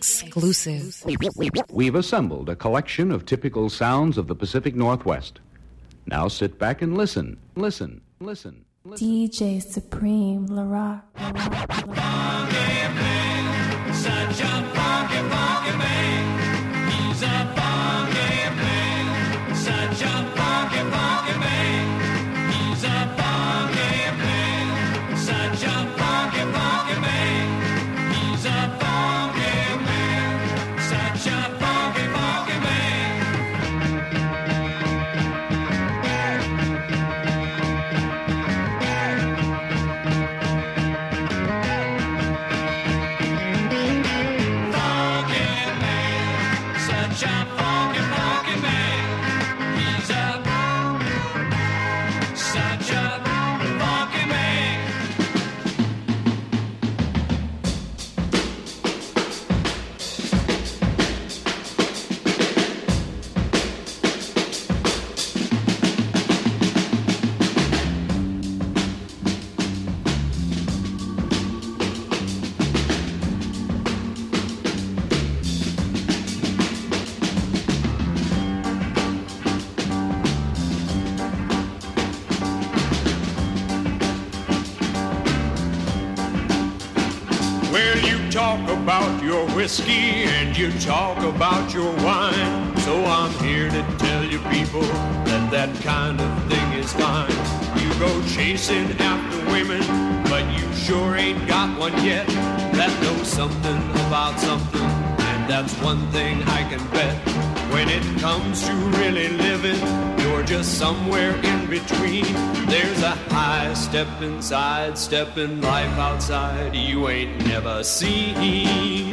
exclusive. We've assembled a collection of typical sounds of the Pacific Northwest. Now sit back and listen. DJ Supreme, La Rock. Funky man, such a funky, funky man. He's a funky man, such a funky, funky man. He's a funky man, such a funky, funky man. He's a funky man, such a funky, funky man. Talk about your whiskey and you talk about your wine. So I'm here to tell you people that that kind of thing is fine. You go chasing after women, but you sure ain't got one yet that knows something about something. And that's one thing I can bet. When it comes to really living, you're just somewhere in between. There's a high step inside, stepping life outside you ain't never seen.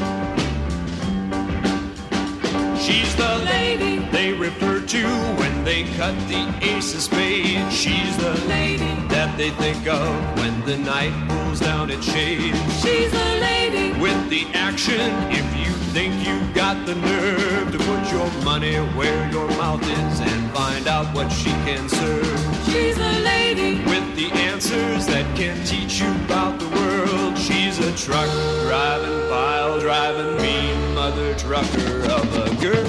She's the lady they refer to when they cut the ace of spades. She's the lady that they think of when the night pulls down its shades. She's the lady with the action if you think you've got the nerve to put your money where your mouth is and find out what she can serve. She's a lady with the answers that can teach you about the world. She's a truck driving, pile driving, mean mother trucker of a girl.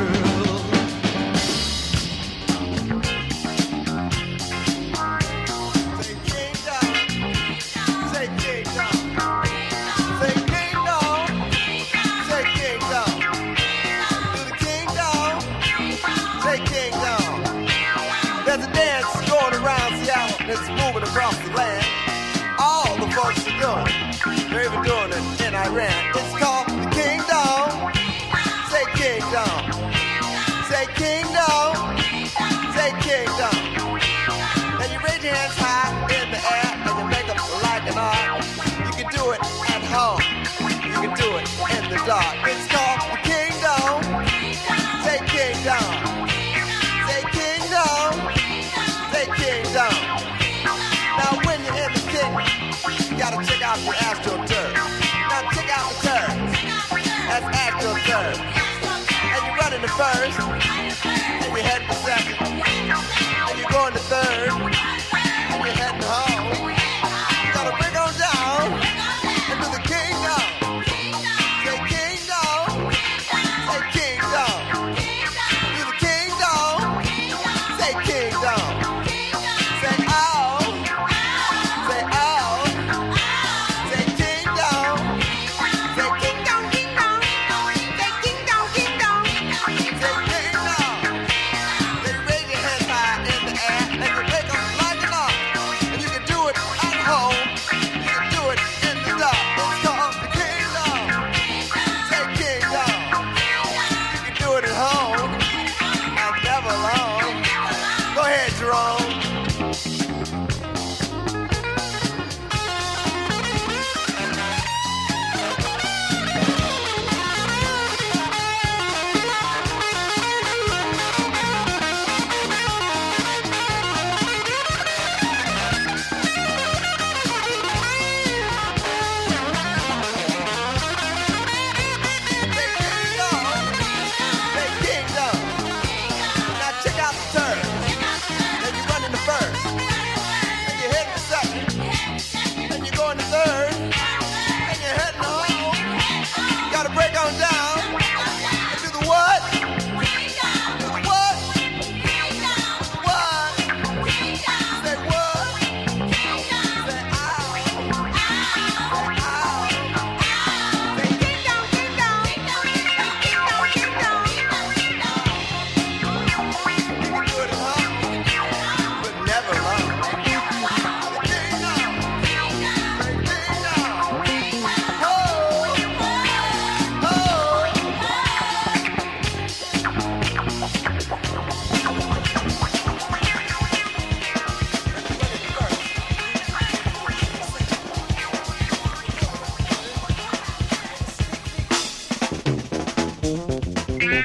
It's moving across the land. All the folks are doing. They're even doing it in Iran. It's called the Kingdom. Say Kingdom. Say Kingdom. Say Kingdom. And you raise your hands high in the air and you make them like an art. You can do it at home. You can do it in the dark. It's called the Kingdom. Say Kingdom. Say Kingdom. Say Kingdom. Now when you're in the kingdom, you gotta check out your astroturf. Now check out the turf. That's astroturf. And you're running the first, and you're heading to second, and you're going to third, and you're heading home. You gotta bring on down into the kingdom. Say kingdom.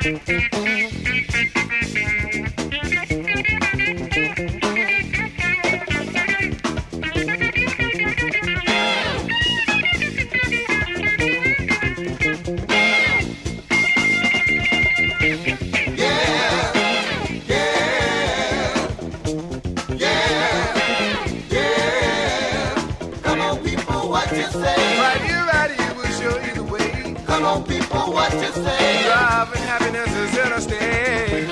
Come on, people, what you say? Right here, we'll show you the way. Come on, people, what you say? Driving happiness is interstate.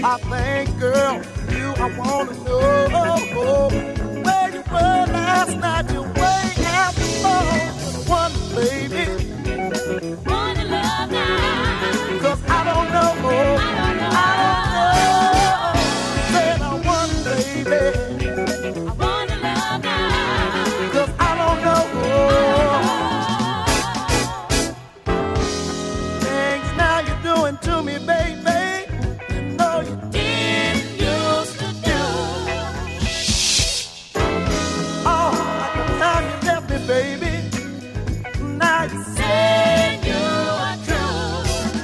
I think, girl, you, I wanna know where you were last night. You way out the one, baby. Wanna love now. 'Cause I don't know. I don't know. Said I want, baby. I wanna love now. 'Cause I don't know. Things now you're doing to me, baby. You know you Didn't used to do. oh, like the time you left me, baby. Now you say Said you are true.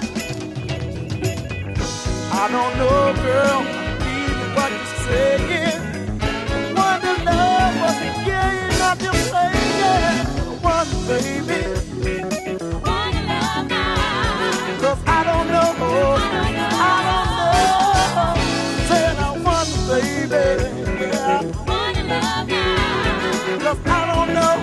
I don't know, girl. Even what you're saying. Wonder love was a game not to play. One, baby. Wanna love now. 'Cause I don't know. I don't know. Said I want, baby. Yeah. Wanna love now. 'Cause I don't know.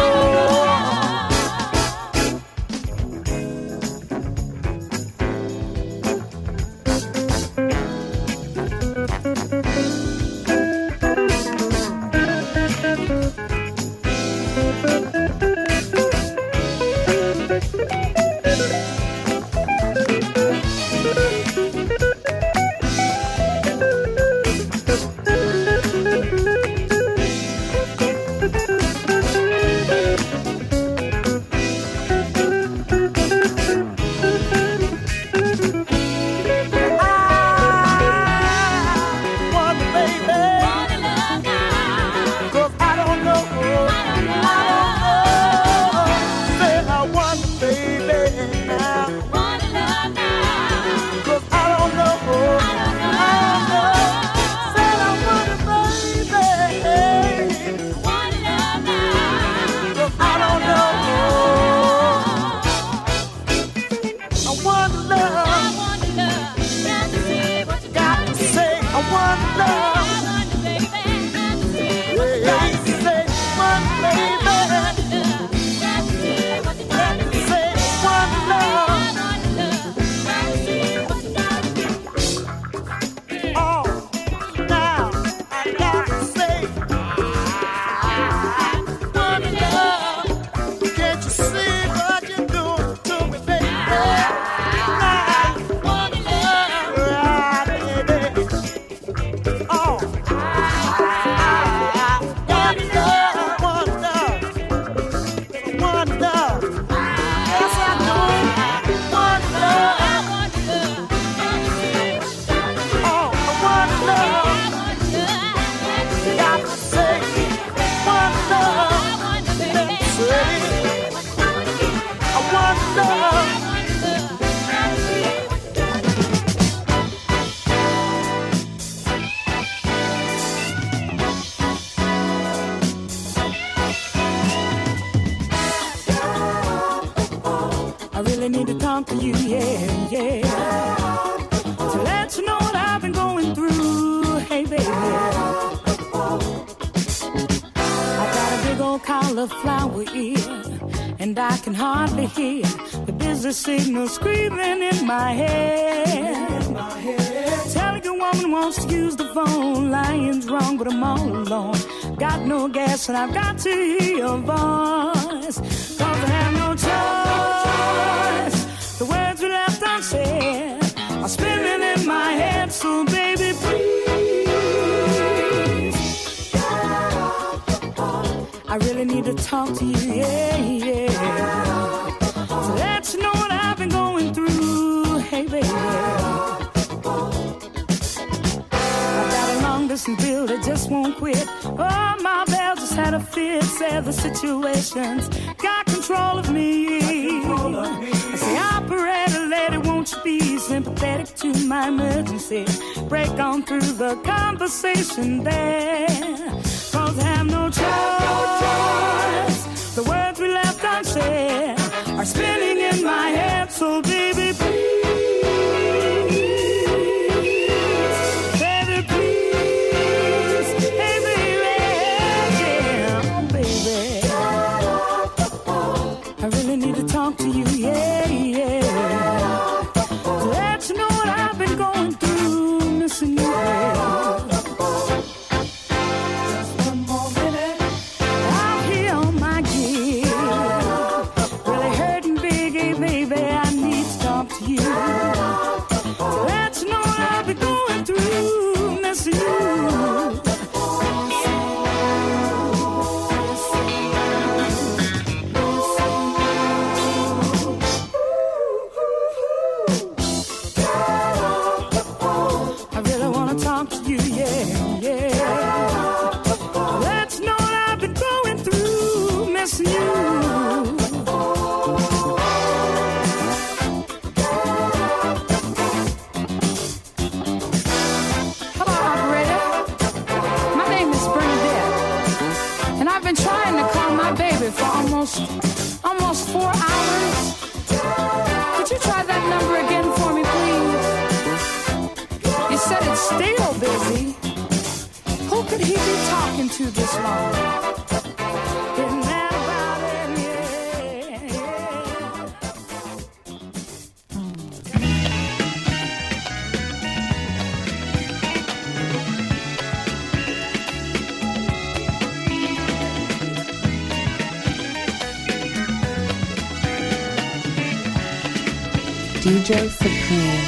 To you, yeah, yeah. To let you know what I've been going through, hey baby. I got a big old cauliflower ear, and I can hardly hear the busy signal screaming in my head. Telling a woman wants to use the phone, lying's wrong, but I'm all alone. Got no gas, and I've got to hear your voice. 'Cause I have no choice. The words we left unsaid are spinning in my head, so baby, please. I really need to talk to you, yeah, yeah. To let you know what I've been going through, hey baby. I've got a long distance bill that just won't quit. Oh, my bell just had a fit, said the situation's got control of me. I say, operator lady, won't you be sympathetic to my emergency? Break on through the conversation there. 'Cause I have no choice. The words we left unsaid are spinning in my head, so baby, please. Baby, please. Hey, baby, yeah, oh, baby. I really need to talk to you, yeah, yeah. To let you know what I've been going through, Miss yeah, yeah. Let's know what I've been going through, missing you. Trying to call my baby for almost 4 hours. Could you try that number again for me, please? You said it's still busy. Who could he be talking to this long? Isn't that about it? Yeah, DJ Supreme.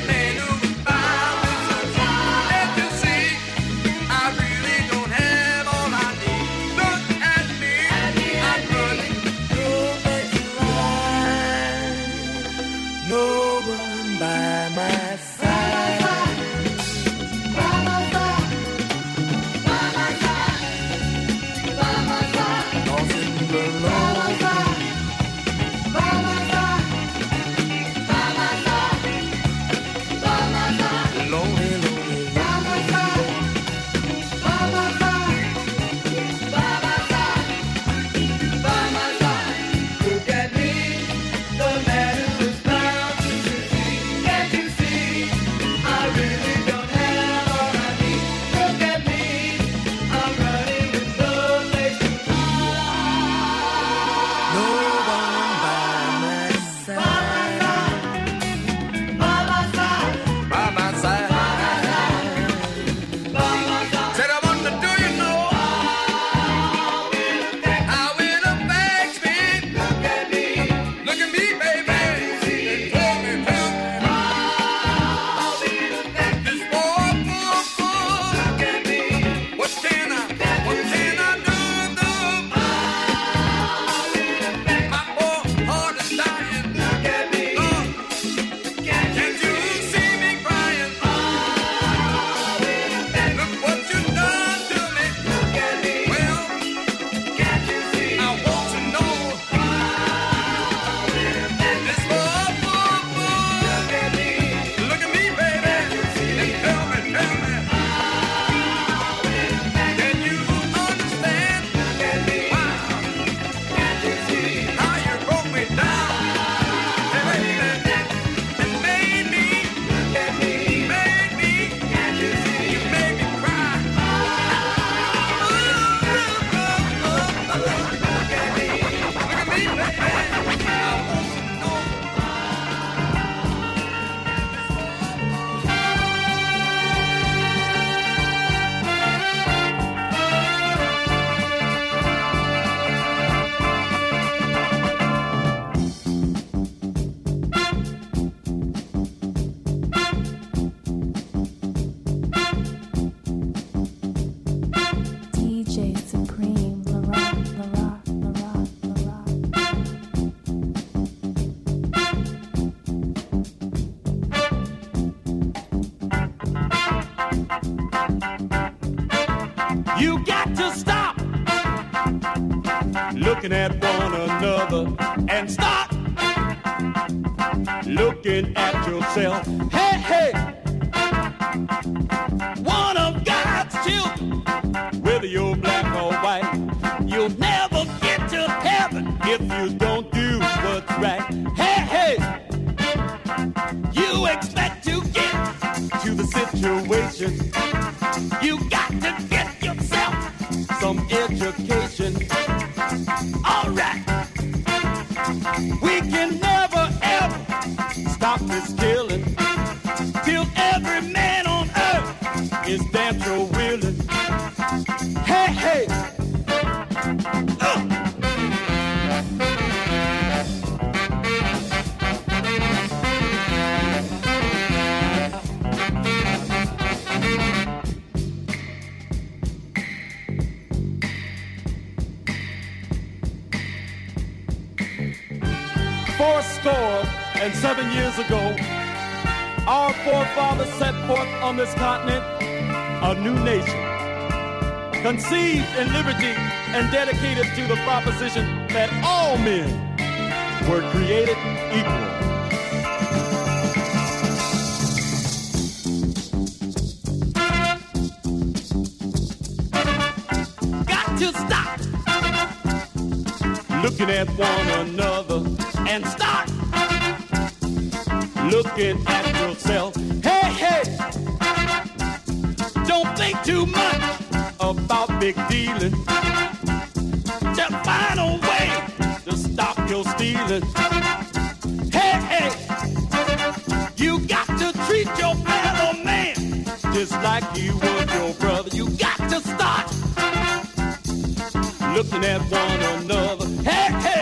Have all DJ Supreme, La Rock, La Rock, La Rock, La Rock. You got to stop looking at one another and start looking at yourself. Hey, hey, one of God's children, whether you're black or white, you'll never get to heaven if you don't do what's right. Hey, hey, you expect to get to the situation, you got to get yourself some education. All right, we can never ever stop this killing till every man on earth is damn sure willing. Hey, hey, Fourscore and 7 years ago, our forefathers set forth on this continent a new nation, conceived in liberty and dedicated to the proposition that all men were created equal. Got to stop looking at one another and start looking at yourself. Hey, hey, don't think too much about big dealing. Just find a way to stop your stealing. Hey, hey, you got to treat your fellow man just like you would your brother. You got to start looking at one another. Hey, hey.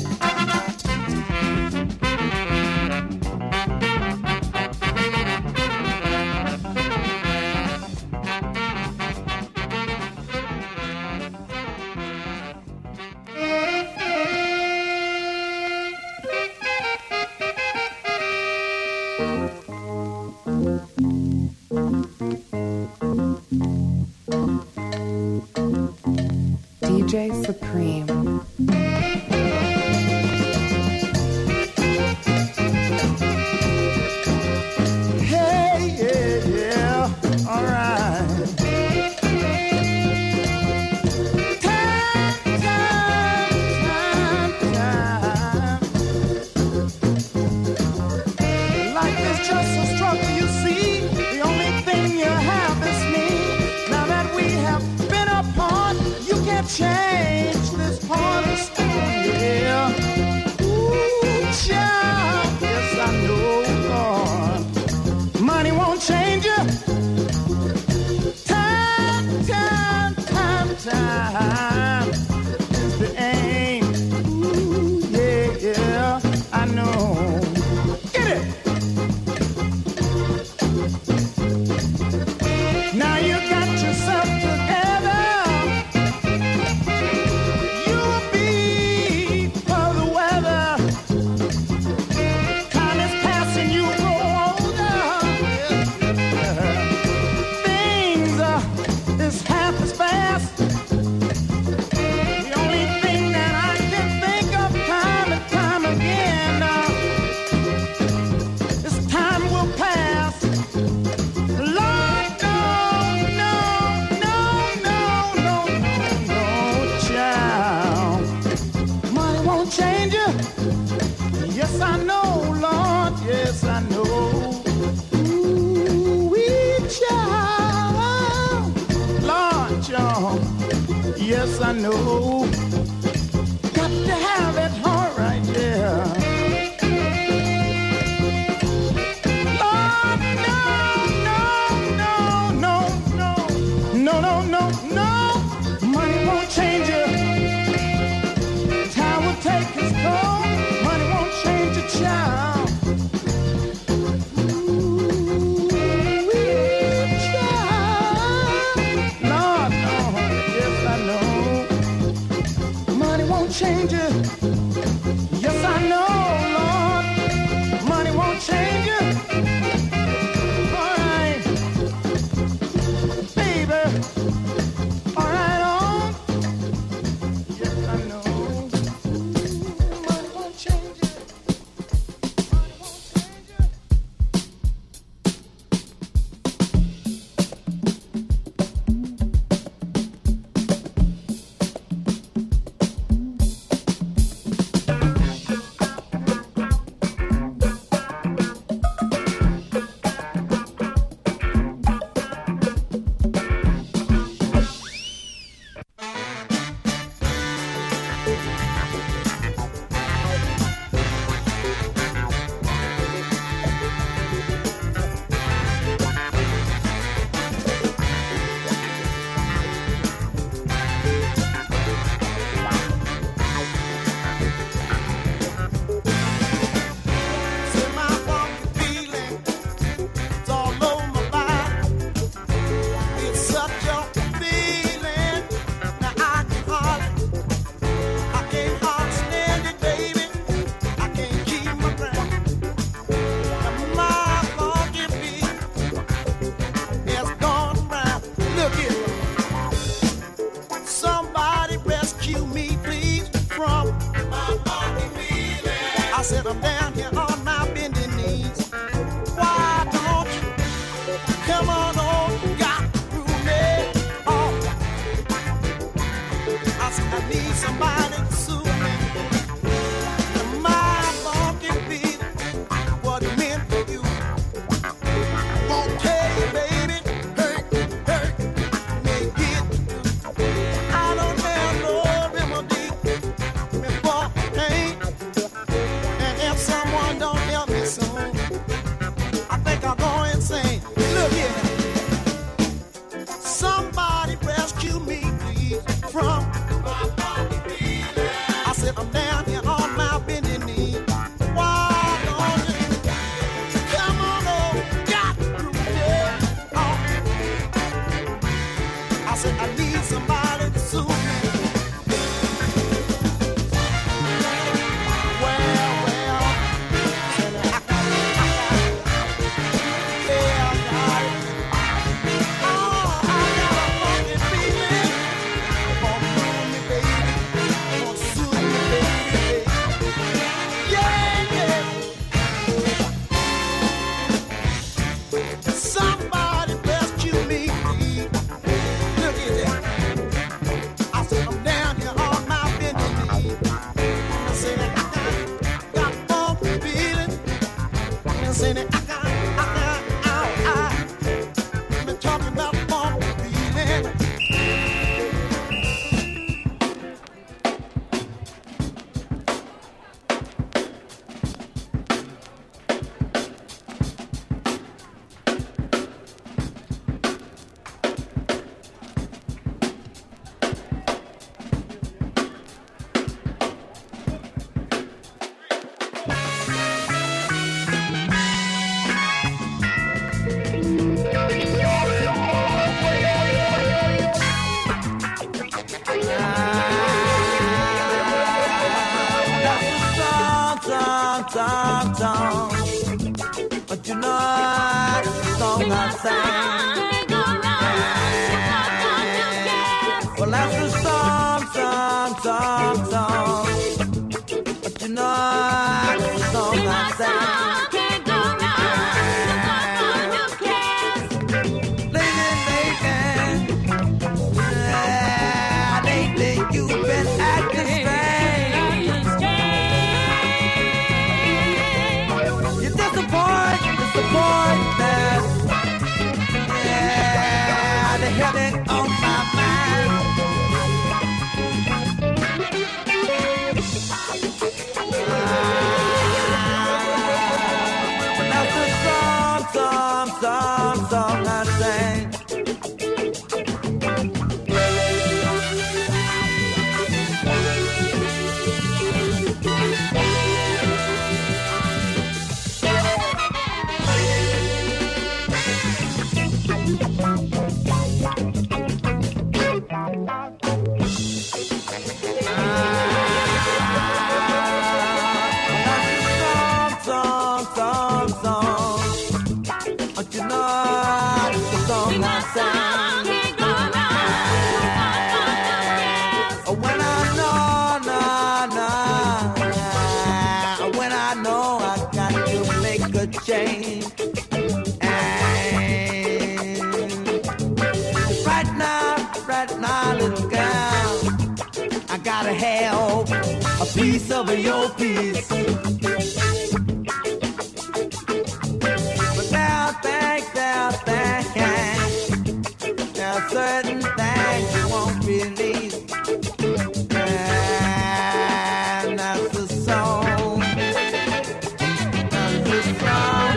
DJ Supreme. Hey, yeah, yeah, all right. Time. Life is just a struggle, you see. The only thing you have is me. Now that we have been apart, you can't change this part of stone, yeah. Ooh, child, yes I know, Lord. Money won't change you. Time is the aim. Ooh, yeah, I know. Get it. Now you got yourself together. You'll be for the weather. Time is passing, you grow older. Things is half as fast. The only thing that I can think of time and time again is time will pass. Lord, no, child. Money won't change you. Yes, I know, Lord. Yes, I know. Ooh, wee child. Lord, child. Yes, I know. Got to have it all right, yeah. Lord, no. Money won't change you. Time will take its toll. Money won't change a child. Ooh, child. Lord, no. Yes, I know. change it. Yes, I know, Lord, money won't change it. All right, baby, all right, on. Yes, I know, money won't change it. Money won't change it. But you know the song I sang. Well, that's the song. But you know the song I sang. Lately, you've been acting strange. You disappoint that. Yeah, the headache on my mind. gotta have a piece of your piece. But there are certain things you won't believe. And that's the song. That's the song.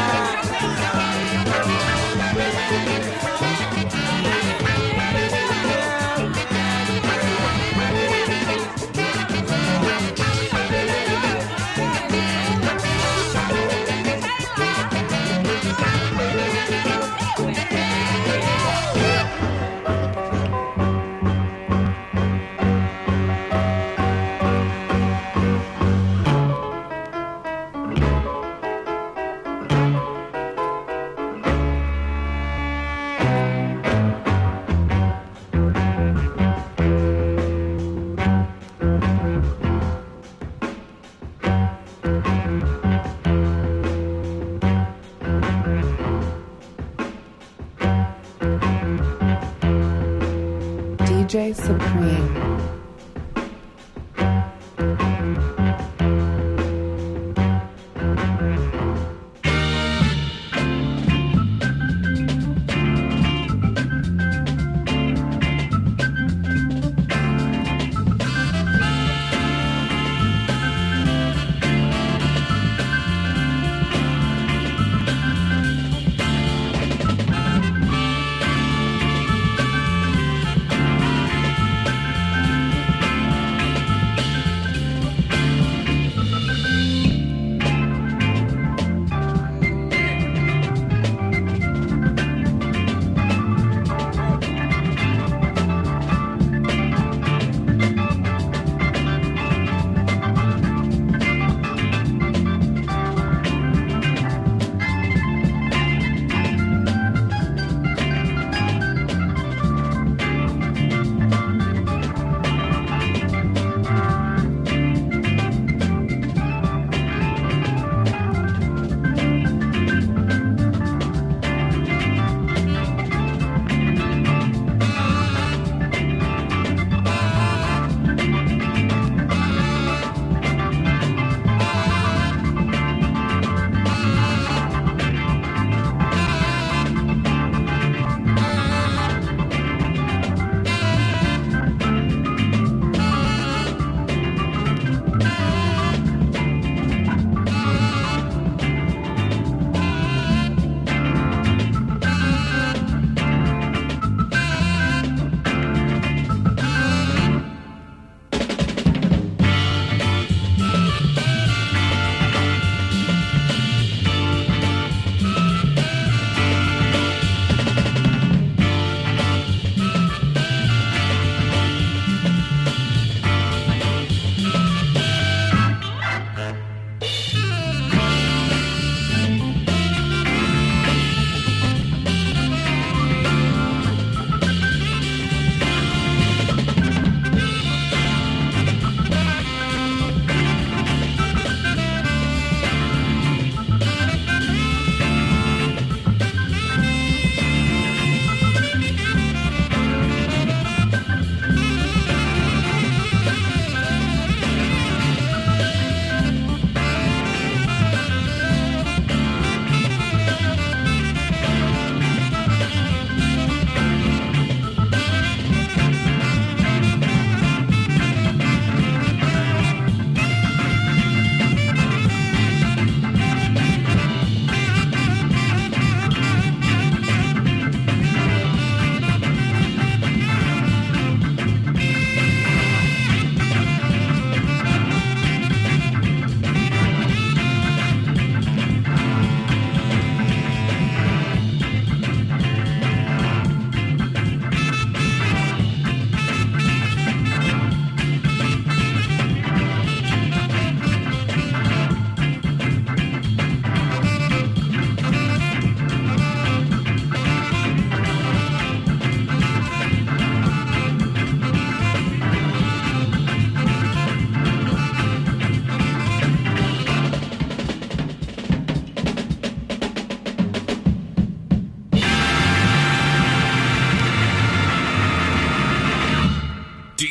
DJ Supreme.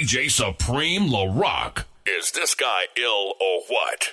DJ Supreme LaRock. Is this guy ill or what?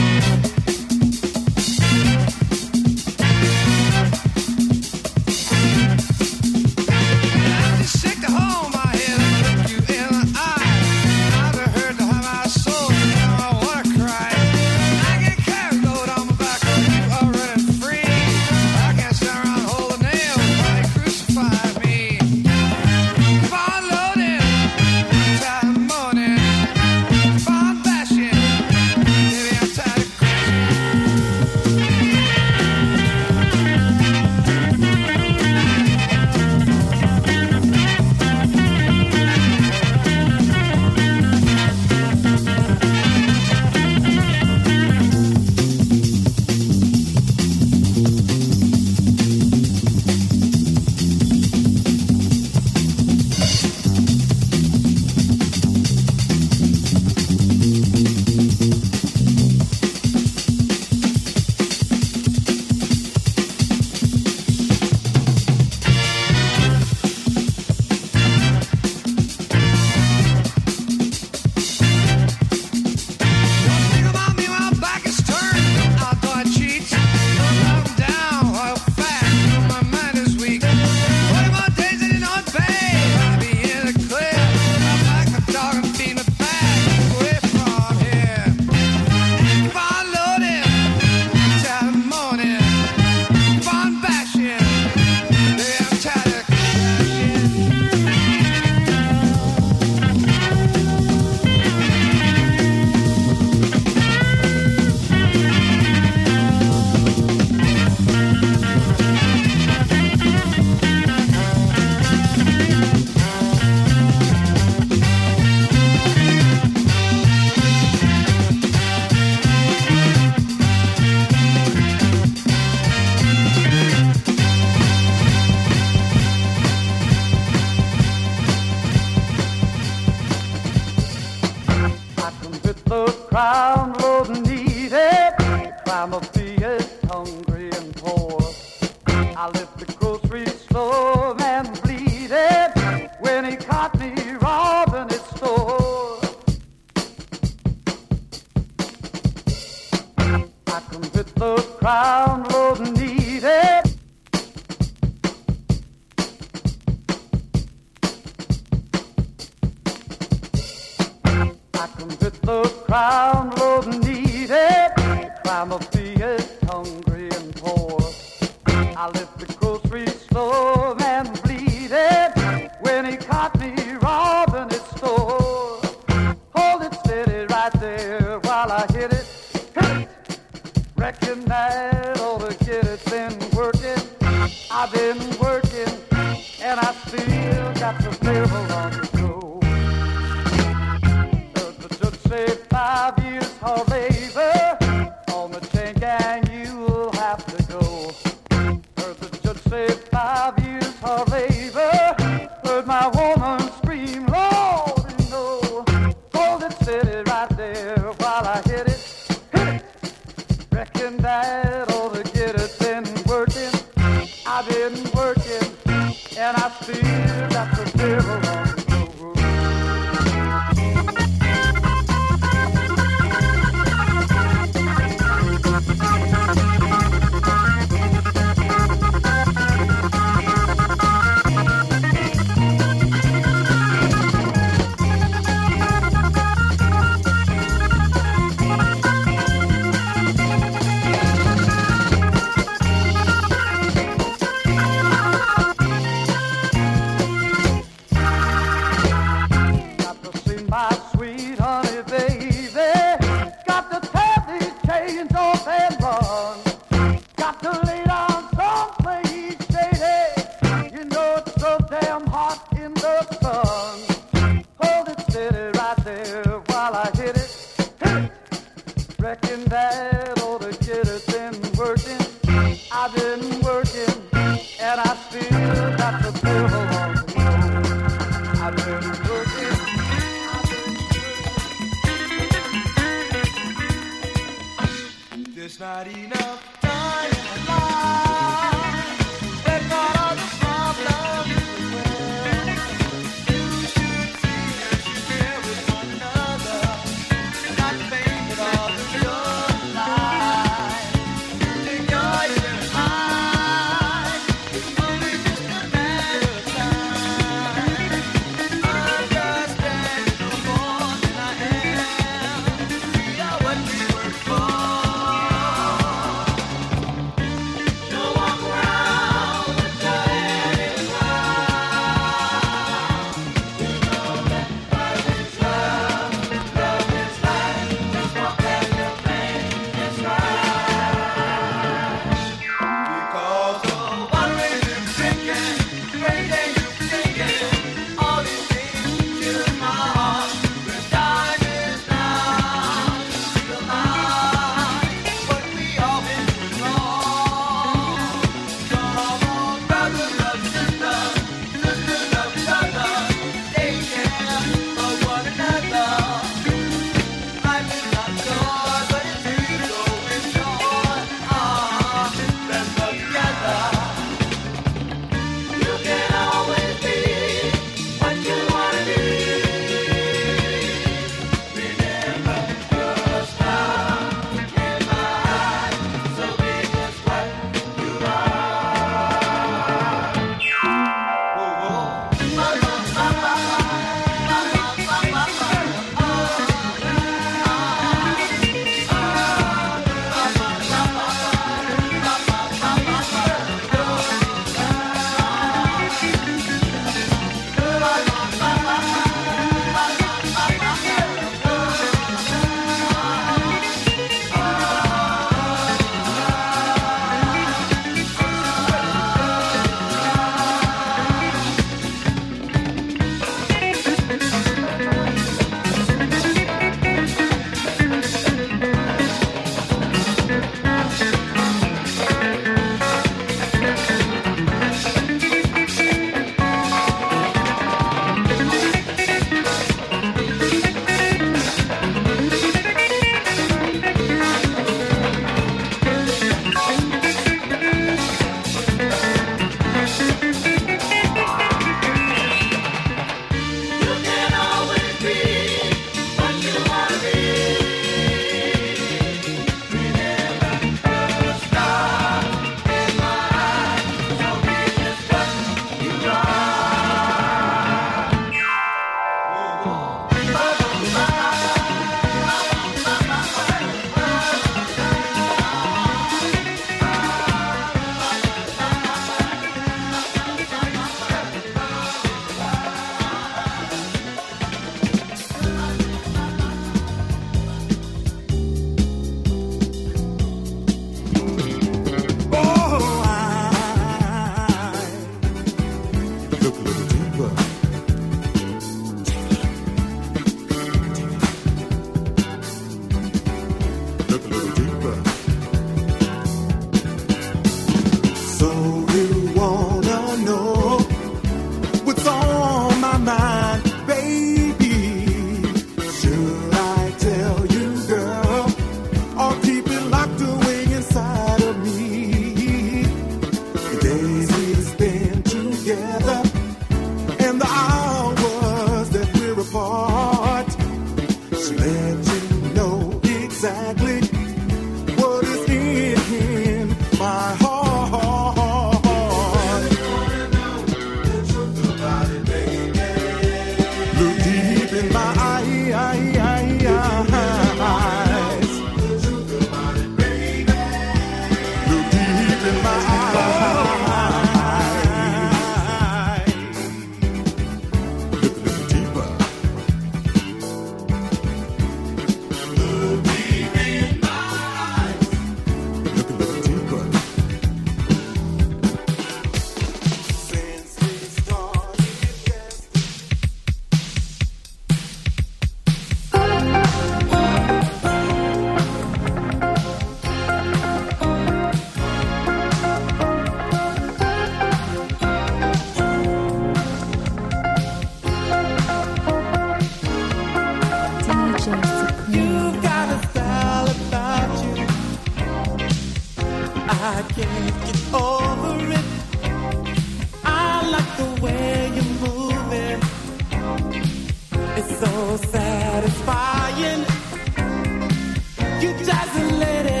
can't get over it. I like the way you're moving. It's so satisfying. You dazzle lady.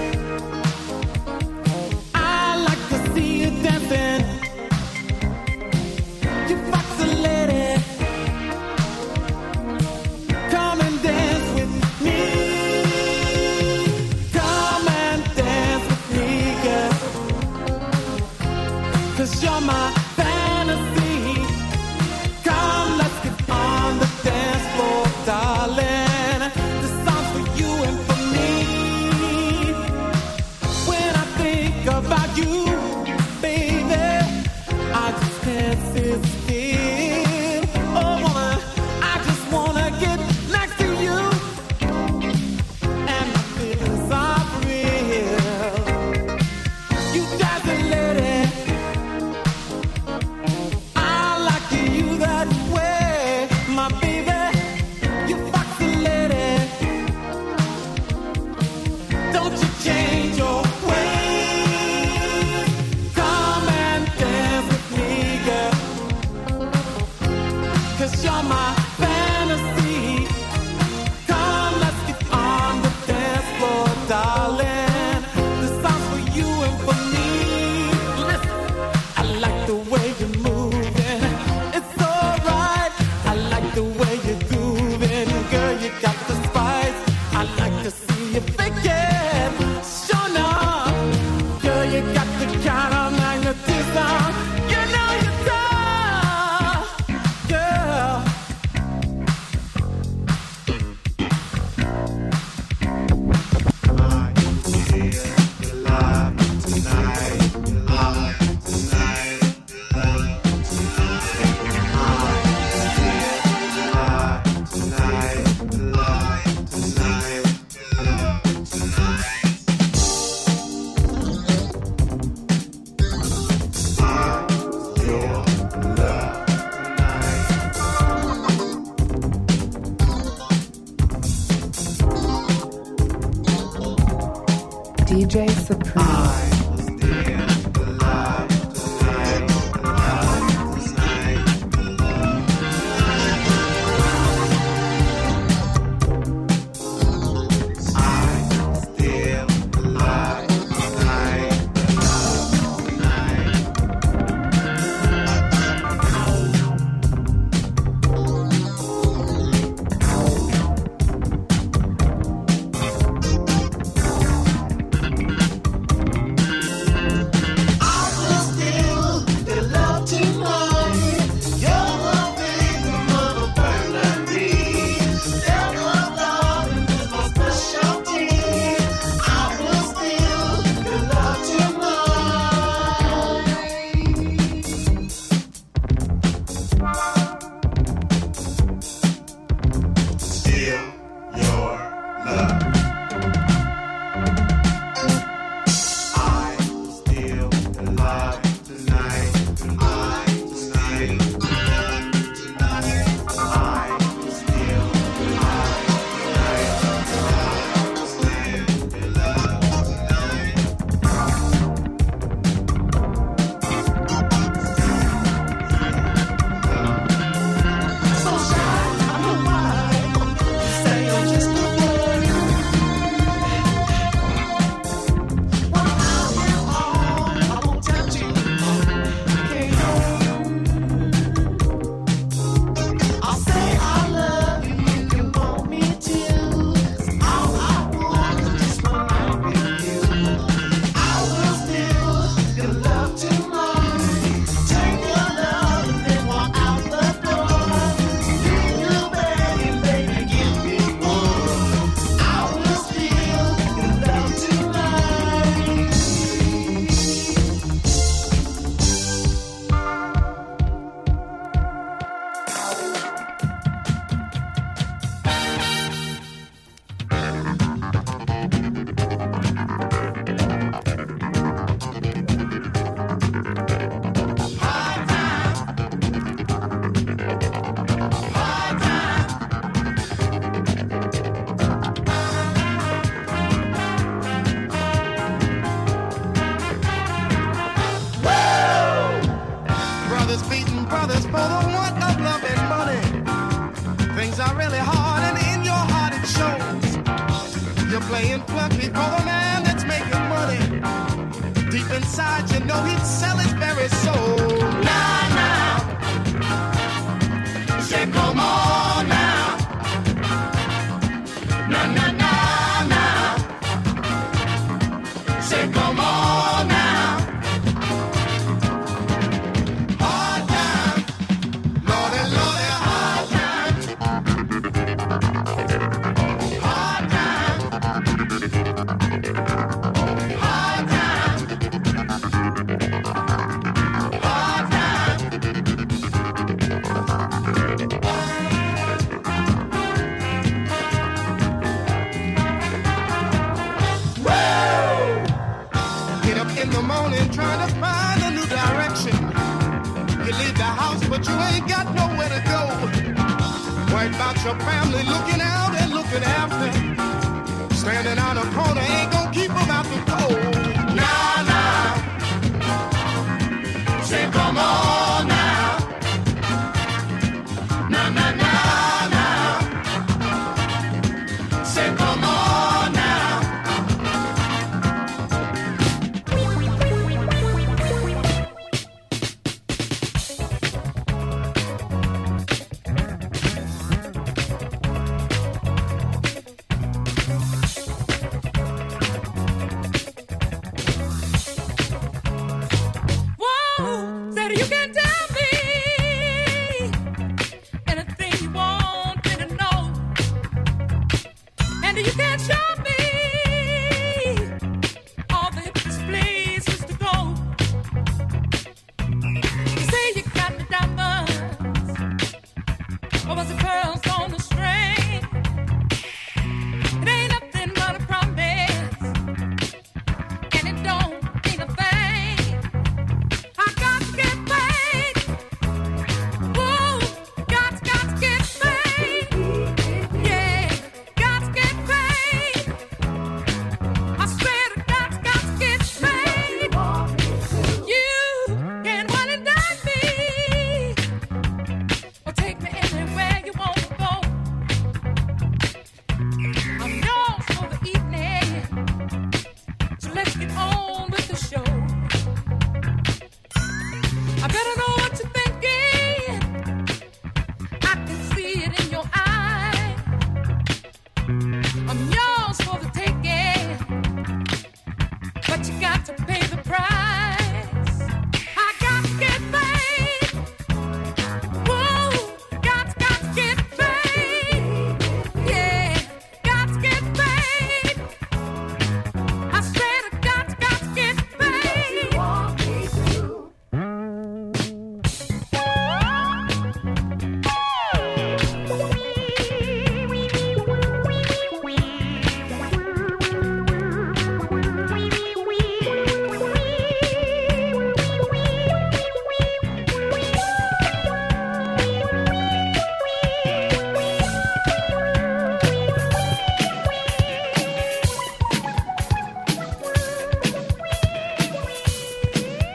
I like to see you dancing. You foxy lady. Come and dance with me. Come and dance with me, girl. 'Cause you're my fantasy. Come, let's get on the dance floor, darling. This song's for you and for me. When I think about you, baby, I just can't sit still. Oh, woman, I just wanna get next to you. And my feelings are real. You dazzle lady. I like you that way, my baby. You foxy lady. Don't you change your ways. Come and dance with me, girl. 'Cause you're my fantasy. Come, let's get on the dance floor, darling. This song's for you and for me. Listen, I like the way you're moving. It's alright. I like the way you're grooving. Girl, you got the spice. I like to see you faking. Sure enough. Girl, you got the kind of magnetism. You know you got. Girl. DJ Supreme. plenty for the man that's making money. Deep inside, you know he'd sell his very soul. Now, now, say come on now. Na na na now. Say come on now. Hard time, Lordy, Lordy, hard time. Hard time. Hard time. Hard time. Get up in the morning trying to find a new direction. You leave the house, but you ain't got nowhere to go. Worried about your family, looking out and looking after. Standing on a corner ain't gonna keep them out the cold. Nah, nah. Say, come on now. Nah, nah, nah, nah. Say, come on now. Whoa, said you can tell me anything you want me to know, and you can show me all the hippest places to go. You say you got the diamonds, or was it pearls on the string? It ain't nothing but a promise, and it don't mean a thing. I got to get paid. Whoa, got to get paid. Yeah, got to get paid. I swear to got to get paid. You can one and dine me, or take me anywhere you want to go. I'm yours for the evening, so let's get on with the show. I better know what you're thinking. I can see it in your eyes. I'm yours for the taking, but you got to pay the price. I got to get paid. Whoa, got to get paid. Yeah, got to get paid. I said I got to get paid.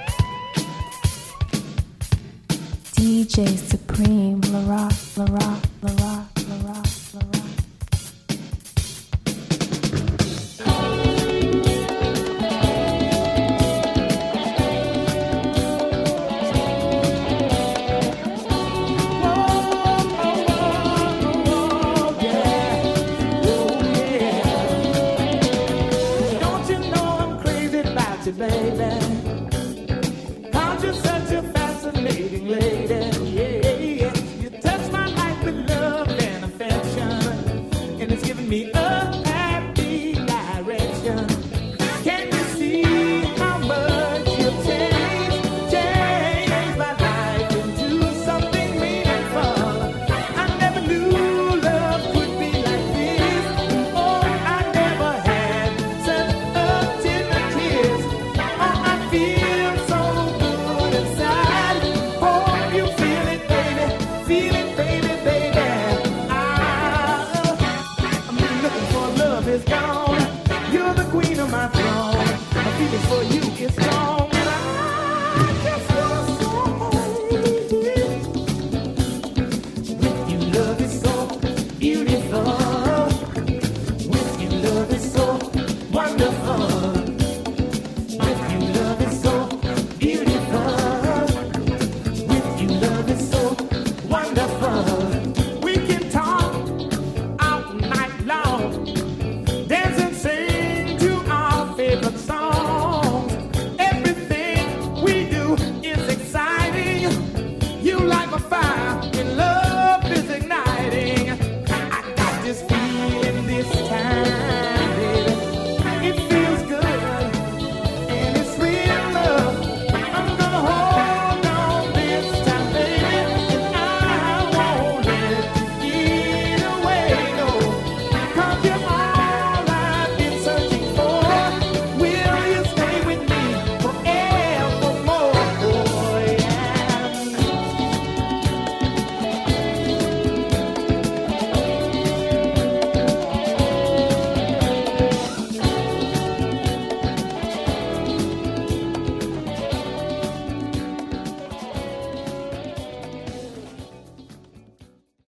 DJ Supreme, La Rock, La Rock.